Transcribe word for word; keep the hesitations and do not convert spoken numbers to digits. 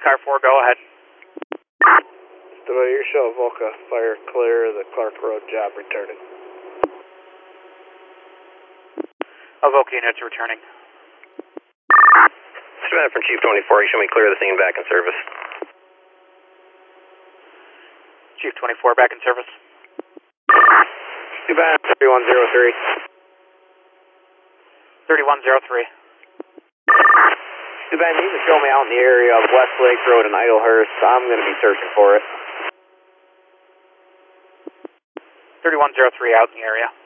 Car four, go ahead. Studio, your show Volca, fire clear, the Clark Road job returning. Avoca units returning. Savannah from Chief twenty-four, you show me clear the scene back in service. Chief twenty-four, back in service. Savannah thirty-one oh three. thirty-one oh three. Savannah, you can show me out in the area of West Lake Road and Idlehurst. I'm going to be searching for it. thirty-one oh three out in the area.